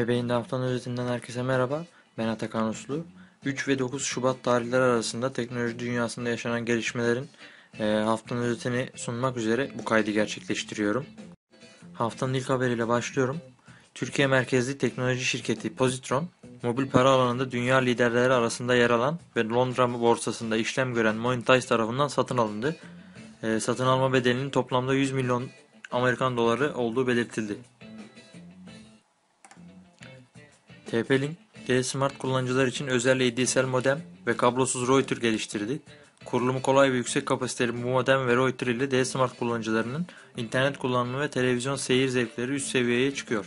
Bebeğin de haftanın özetinden herkese merhaba. Ben Atakan Uslu. 3 ve 9 Şubat tarihleri arasında teknoloji dünyasında yaşanan gelişmelerin haftanın özetini sunmak üzere bu kaydı gerçekleştiriyorum. Haftanın ilk haberiyle başlıyorum. Türkiye merkezli teknoloji şirketi Positron, mobil para alanında dünya liderleri arasında yer alan ve Londra borsasında işlem gören Monetize tarafından satın alındı. Satın alma bedelinin toplamda 100 milyon Amerikan doları olduğu belirtildi. TP-Link, D-Smart kullanıcılar için özel ADSL modem ve kablosuz router geliştirdi. Kurulumu kolay ve yüksek kapasiteli bu modem ve router ile D-Smart kullanıcılarının internet kullanımı ve televizyon seyir zevkleri üst seviyeye çıkıyor.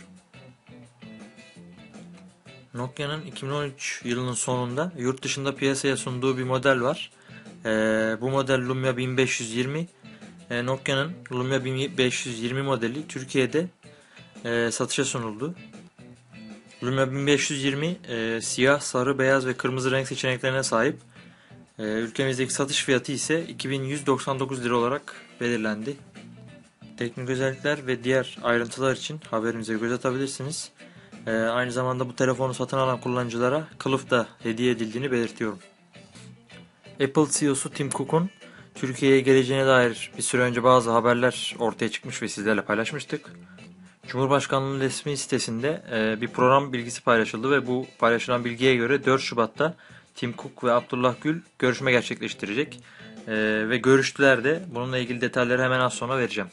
Nokia'nın 2013 yılının sonunda yurt dışında piyasaya sunduğu bir model var. Bu model Lumia 1520. Nokia'nın Lumia 1520 modeli Türkiye'de satışa sunuldu. Lumia 1520 siyah, sarı, beyaz ve kırmızı renk seçeneklerine sahip. Ülkemizdeki satış fiyatı ise 2199 lira olarak belirlendi. Teknik özellikler ve diğer ayrıntılar için haberimize göz atabilirsiniz. Aynı zamanda bu telefonu satın alan kullanıcılara kılıf da hediye edildiğini belirtiyorum. Apple CEO'su Tim Cook'un Türkiye'ye geleceğine dair bir süre önce bazı haberler ortaya çıkmış ve sizlerle paylaşmıştık. Cumhurbaşkanlığı'nın resmi sitesinde bir program bilgisi paylaşıldı ve bu paylaşılan bilgiye göre 4 Şubat'ta Tim Cook ve Abdullah Gül görüşme gerçekleştirecek. Ve görüştüler de. Bununla ilgili detayları hemen az sonra vereceğim.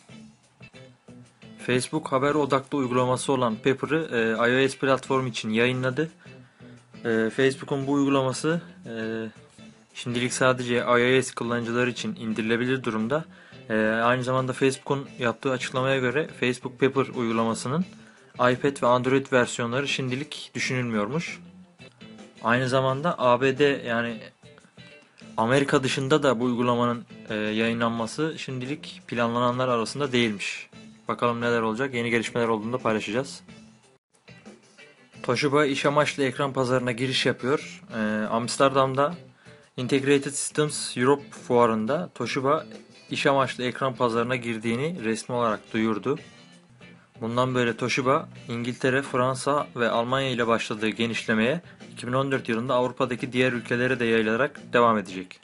Facebook haber odaklı uygulaması olan Pepper'ı iOS platformu için yayınladı. Facebook'un bu uygulaması şimdilik sadece iOS kullanıcıları için indirilebilir durumda. Aynı zamanda Facebook'un yaptığı açıklamaya göre Facebook Pepper uygulamasının iPad ve Android versiyonları şimdilik düşünülmüyormuş. Aynı zamanda ABD yani Amerika dışında da bu uygulamanın yayınlanması şimdilik planlananlar arasında değilmiş. Bakalım neler olacak, yeni gelişmeler olduğunda paylaşacağız. Toshiba iş amaçlı ekran pazarına giriş yapıyor. Amsterdam'da Integrated Systems Europe fuarında Toshiba iş amaçlı ekran pazarına girdiğini resmi olarak duyurdu. Bundan böyle Toshiba, İngiltere, Fransa ve Almanya ile başladığı genişlemeye 2014 yılında Avrupa'daki diğer ülkelere de yayılarak devam edecek.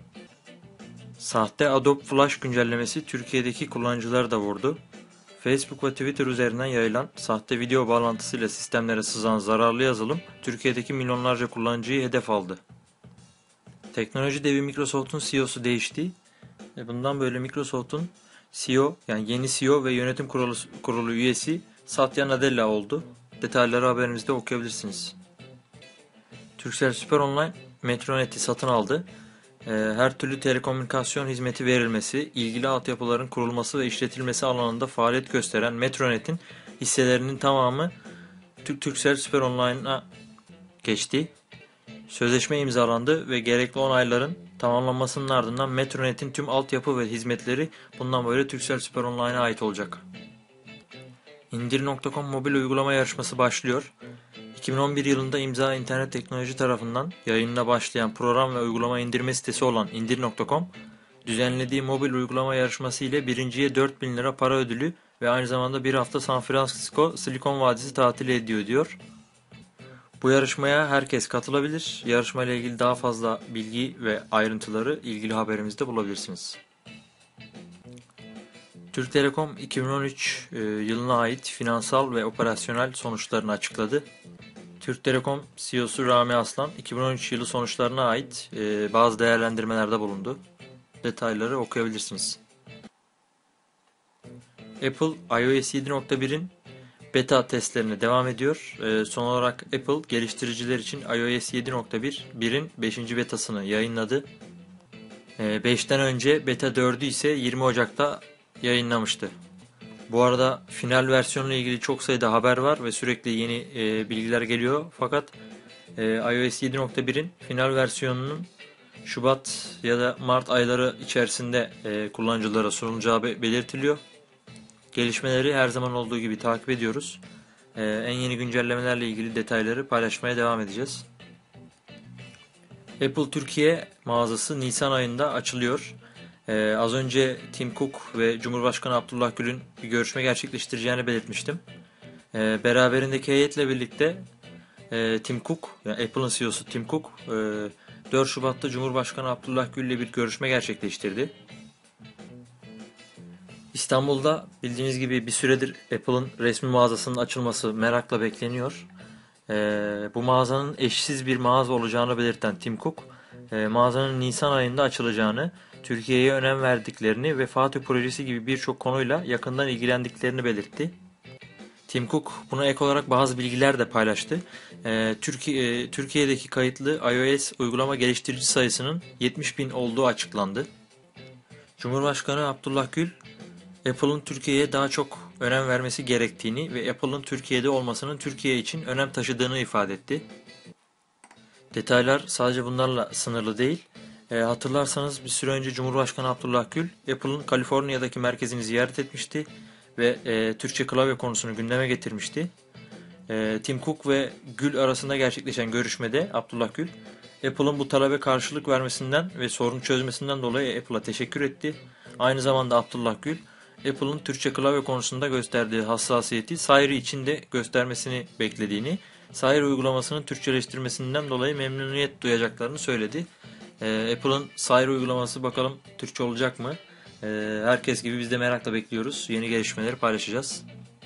Sahte Adobe Flash güncellemesi Türkiye'deki kullanıcıları da vurdu. Facebook ve Twitter üzerinden yayılan sahte video bağlantısıyla sistemlere sızan zararlı yazılım Türkiye'deki milyonlarca kullanıcıyı hedef aldı. Teknoloji devi Microsoft'un CEO'su değişti. Bundan böyle Microsoft'un CEO yani yeni CEO ve yönetim kurulu üyesi Satya Nadella oldu. Detayları haberimizde okuyabilirsiniz. Turkcell Süper Online Metronet'i satın aldı. Her türlü telekomünikasyon hizmeti verilmesi, ilgili altyapıların kurulması ve işletilmesi alanında faaliyet gösteren Metronet'in hisselerinin tamamı Turkcell Süper Online'a geçti. Sözleşme imzalandı ve gerekli onayların tamamlanmasının ardından Metronet'in tüm altyapı ve hizmetleri bundan böyle Turkcell Süper Online'a ait olacak. İndir.com mobil uygulama yarışması başlıyor. 2011 yılında İmza İnternet Teknoloji tarafından yayınına başlayan program ve uygulama indirme sitesi olan İndir.com, düzenlediği mobil uygulama yarışması ile birinciye 4.000 lira para ödülü ve aynı zamanda bir hafta San Francisco Silikon Vadisi tatili ediyor diyor. Bu yarışmaya herkes katılabilir. Yarışma ile ilgili daha fazla bilgi ve ayrıntıları ilgili haberimizde bulabilirsiniz. Türk Telekom 2013 yılına ait finansal ve operasyonel sonuçlarını açıkladı. Türk Telekom CEO'su Rami Aslan 2013 yılı sonuçlarına ait bazı değerlendirmelerde bulundu. Detayları okuyabilirsiniz. Apple iOS 7.1'in beta testlerine devam ediyor. Son olarak Apple geliştiriciler için iOS 7.1'in 5. betasını yayınladı. 5'ten önce beta 4'ü ise 20 Ocak'ta yayınlamıştı. Bu arada final versiyonla ilgili çok sayıda haber var ve sürekli yeni bilgiler geliyor. Fakat iOS 7.1'in final versiyonunun Şubat ya da Mart ayları içerisinde kullanıcılara sunulacağı belirtiliyor. Gelişmeleri her zaman olduğu gibi takip ediyoruz. En yeni güncellemelerle ilgili detayları paylaşmaya devam edeceğiz. Apple Türkiye mağazası Nisan ayında açılıyor. Az önce Tim Cook ve Cumhurbaşkanı Abdullah Gül'ün bir görüşme gerçekleştireceğini belirtmiştim. Beraberindeki heyetle birlikte Tim Cook, yani Apple'ın CEO'su Tim Cook, 4 Şubat'ta Cumhurbaşkanı Abdullah Gül ile bir görüşme gerçekleştirdi. İstanbul'da bildiğiniz gibi bir süredir Apple'ın resmi mağazasının açılması merakla bekleniyor. Bu mağazanın eşsiz bir mağaza olacağını belirten Tim Cook, mağazanın Nisan ayında açılacağını, Türkiye'ye önem verdiklerini ve Fatih projesi gibi birçok konuyla yakından ilgilendiklerini belirtti. Tim Cook buna ek olarak bazı bilgiler de paylaştı. Türkiye'deki kayıtlı iOS uygulama geliştirici sayısının 70 bin olduğu açıklandı. Cumhurbaşkanı Abdullah Gül, Apple'ın Türkiye'ye daha çok önem vermesi gerektiğini ve Apple'ın Türkiye'de olmasının Türkiye için önem taşıdığını ifade etti. Detaylar sadece bunlarla sınırlı değil. Hatırlarsanız bir süre önce Cumhurbaşkanı Abdullah Gül, Apple'ın Kaliforniya'daki merkezini ziyaret etmişti ve Türkçe klavye konusunu gündeme getirmişti. Tim Cook ve Gül arasında gerçekleşen görüşmede Abdullah Gül, Apple'ın bu talebe karşılık vermesinden ve sorunu çözmesinden dolayı Apple'a teşekkür etti. Aynı zamanda Abdullah Gül, Apple'ın Türkçe klavye konusunda gösterdiği hassasiyeti Siri için de göstermesini beklediğini, Siri uygulamasının Türkçeleştirmesinden dolayı memnuniyet duyacaklarını söyledi. Apple'ın Siri uygulaması bakalım Türkçe olacak mı? Herkes gibi biz de merakla bekliyoruz. Yeni gelişmeleri paylaşacağız.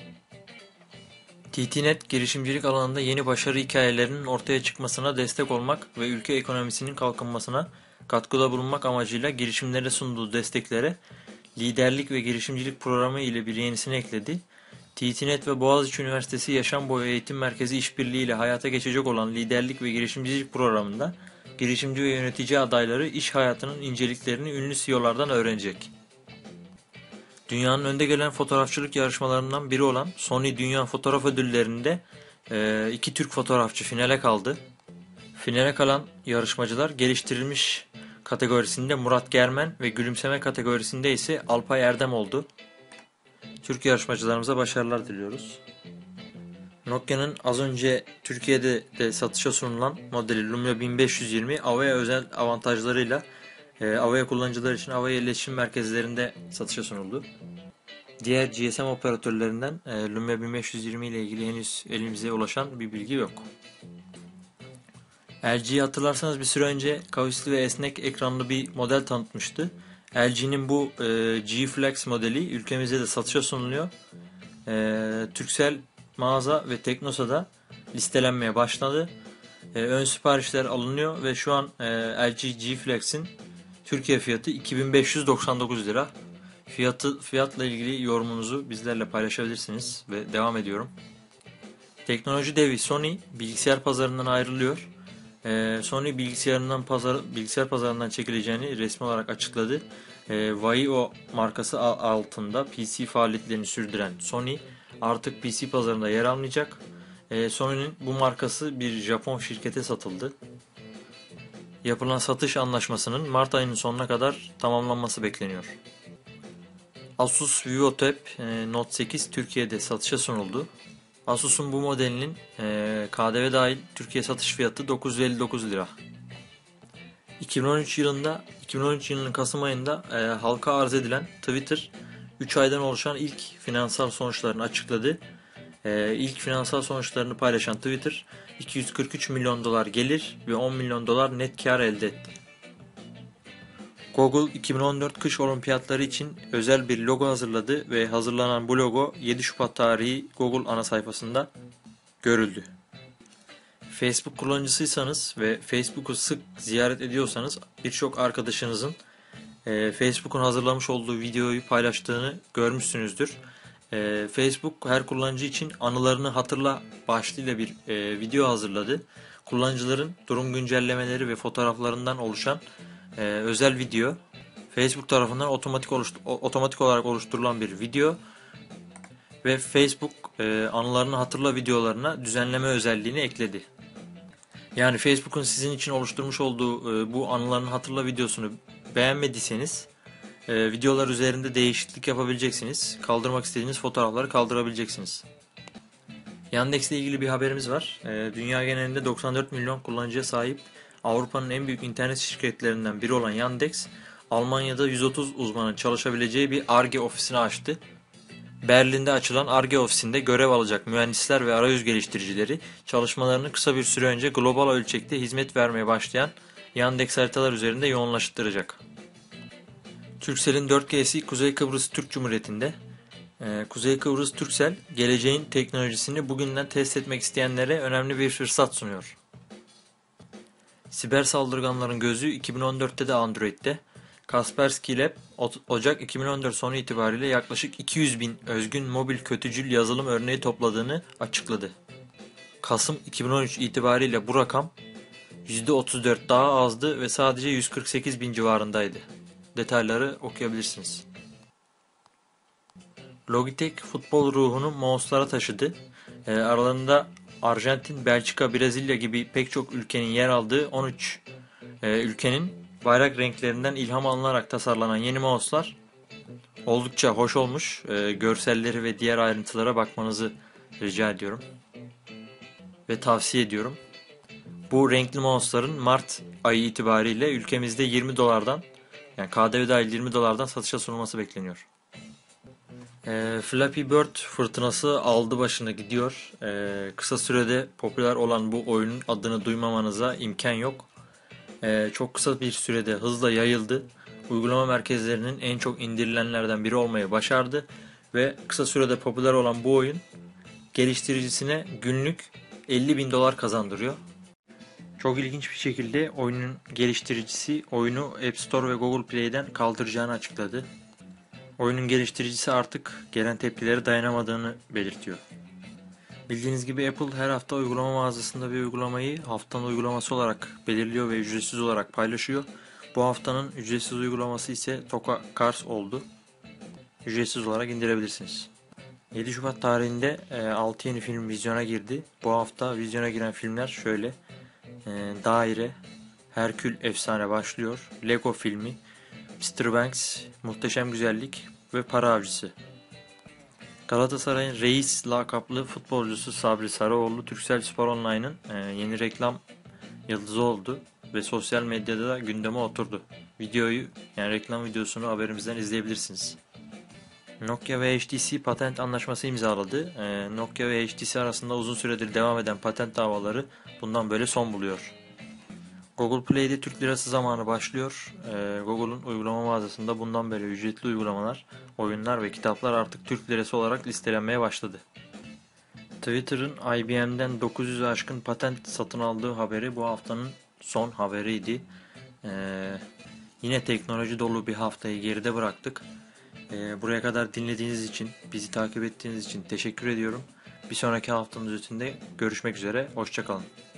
TTNet, girişimcilik alanında yeni başarı hikayelerinin ortaya çıkmasına destek olmak ve ülke ekonomisinin kalkınmasına katkıda bulunmak amacıyla girişimlere sunduğu desteklere liderlik ve girişimcilik programı ile bir yenisini ekledi. TTNet ve Boğaziçi Üniversitesi Yaşam Boyu Eğitim Merkezi işbirliği ile hayata geçecek olan liderlik ve girişimcilik programında girişimci ve yönetici adayları iş hayatının inceliklerini ünlü CEO'lardan öğrenecek. Dünyanın önde gelen fotoğrafçılık yarışmalarından biri olan Sony Dünya Fotoğraf Ödülleri'nde iki Türk fotoğrafçı finale kaldı. Finale kalan yarışmacılar geliştirilmiş kategorisinde Murat Germen ve gülümseme kategorisinde ise Alpay Erdem oldu. Türk yarışmacılarımıza başarılar diliyoruz. Nokia'nın az önce Türkiye'de de satışa sunulan modeli Lumia 1520 Avaya özel avantajlarıyla Avaya kullanıcılar için Avaya iletişim merkezlerinde satışa sunuldu. Diğer GSM operatörlerinden Lumia 1520 ile ilgili henüz elimize ulaşan bir bilgi yok. LG'yi hatırlarsanız bir süre önce kavisli ve esnek ekranlı bir model tanıtmıştı. LG'nin bu G Flex modeli ülkemizde de satışa sunuluyor. Turkcell mağaza ve Teknosa'da listelenmeye başladı. Ön siparişler alınıyor ve şu an LG G Flex'in Türkiye fiyatı 2599 lira. Fiyatla ilgili yorumunuzu bizlerle paylaşabilirsiniz ve devam ediyorum. Teknoloji devi Sony bilgisayar pazarından ayrılıyor. Sony bilgisayar pazarından çekileceğini resmi olarak açıkladı. Vaio markası altında PC faaliyetlerini sürdüren Sony artık PC pazarında yer almayacak. Sony'nin bu markası bir Japon şirkete satıldı. Yapılan satış anlaşmasının Mart ayının sonuna kadar tamamlanması bekleniyor. Asus VivoTab Note 8 Türkiye'de satışa sunuldu. Asus'un bu modelinin KDV dahil Türkiye satış fiyatı 959 lira. 2013 yılının Kasım ayında halka arz edilen Twitter 3 aydan oluşan ilk finansal sonuçlarını açıkladı. İlk finansal sonuçlarını paylaşan Twitter 243 milyon dolar gelir ve 10 milyon dolar net kar elde etti. Google 2014 kış olimpiyatları için özel bir logo hazırladı ve hazırlanan bu logo 7 Şubat tarihi Google ana sayfasında görüldü. Facebook kullanıcısıysanız ve Facebook'u sık ziyaret ediyorsanız birçok arkadaşınızın Facebook'un hazırlamış olduğu videoyu paylaştığını görmüşsünüzdür. Facebook her kullanıcı için anılarını hatırla başlığıyla bir video hazırladı. Kullanıcıların durum güncellemeleri ve fotoğraflarından oluşan özel video Facebook tarafından otomatik olarak oluşturulan bir video ve Facebook anılarını hatırla videolarına düzenleme özelliğini ekledi. Yani Facebook'un sizin için oluşturmuş olduğu bu anılarını hatırla videosunu beğenmediyseniz videolar üzerinde değişiklik yapabileceksiniz. Kaldırmak istediğiniz fotoğrafları kaldırabileceksiniz. Yandex ile ilgili bir haberimiz var. Dünya genelinde 94 milyon kullanıcıya sahip Avrupa'nın en büyük internet şirketlerinden biri olan Yandex, Almanya'da 130 uzmanın çalışabileceği bir Ar-Ge ofisini açtı. Berlin'de açılan Ar-Ge ofisinde görev alacak mühendisler ve arayüz geliştiricileri çalışmalarını kısa bir süre önce global ölçekte hizmet vermeye başlayan Yandex haritalar üzerinde yoğunlaştıracak. Turkcell'in 4G'si Kuzey Kıbrıs Türk Cumhuriyeti'nde. Kuzey Kıbrıs Turkcell, geleceğin teknolojisini bugünden test etmek isteyenlere önemli bir fırsat sunuyor. Siber saldırganların gözü 2014'te de Android'de. Kaspersky Lab, Ocak 2014 sonu itibariyle yaklaşık 200.000 özgün mobil kötücül yazılım örneği topladığını açıkladı. Kasım 2013 itibariyle bu rakam %34 daha azdı ve sadece 148.000 civarındaydı. Detayları okuyabilirsiniz. Logitech futbol ruhunu mouse'lara taşıdı. Aralarında Arjantin, Belçika, Brezilya gibi pek çok ülkenin yer aldığı 13 ülkenin bayrak renklerinden ilham alınarak tasarlanan yeni mouse'lar oldukça hoş olmuş. Görselleri ve diğer ayrıntılara bakmanızı rica ediyorum ve tavsiye ediyorum. Bu renkli mouse'ların Mart ayı itibariyle ülkemizde 20 dolardan, yani KDV dahil 20 dolardan satışa sunulması bekleniyor. Flappy Bird fırtınası aldı başını gidiyor. Kısa sürede popüler olan bu oyunun adını duymamanıza imkan yok. Çok kısa bir sürede hızla yayıldı. Uygulama merkezlerinin en çok indirilenlerden biri olmayı başardı. Ve kısa sürede popüler olan bu oyun geliştiricisine günlük 50.000 dolar kazandırıyor. Çok ilginç bir şekilde oyunun geliştiricisi oyunu App Store ve Google Play'den kaldıracağını açıkladı. Oyunun geliştiricisi artık gelen tepkilere dayanamadığını belirtiyor. Bildiğiniz gibi Apple her hafta uygulama mağazasında bir uygulamayı haftanın uygulaması olarak belirliyor ve ücretsiz olarak paylaşıyor. Bu haftanın ücretsiz uygulaması ise Toka Cars oldu. Ücretsiz olarak indirebilirsiniz. 7 Şubat tarihinde 6 yeni film vizyona girdi. Bu hafta vizyona giren filmler şöyle. Daire, Herkül Efsane başlıyor, Lego filmi, Mr. Banks, Muhteşem Güzellik ve Para Avcısı. Galatasaray'ın reis lakaplı futbolcusu Sabri Sarıoğlu, Turkcellspor Online'ın yeni reklam yıldızı oldu ve sosyal medyada da gündeme oturdu. Videoyu, yani reklam videosunu haberimizden izleyebilirsiniz. Nokia ve HTC patent anlaşması imzaladı. Nokia ve HTC arasında uzun süredir devam eden patent davaları bundan böyle son buluyor. Google Play'de Türk Lirası zamanı başlıyor. Google'un uygulama mağazasında bundan beri ücretli uygulamalar, oyunlar ve kitaplar artık Türk Lirası olarak listelenmeye başladı. Twitter'ın IBM'den 900'ü aşkın patent satın aldığı haberi bu haftanın son haberiydi. Yine teknoloji dolu bir haftayı geride bıraktık. Buraya kadar dinlediğiniz için, bizi takip ettiğiniz için teşekkür ediyorum. Bir sonraki haftanın özetinde görüşmek üzere. Hoşça kalın.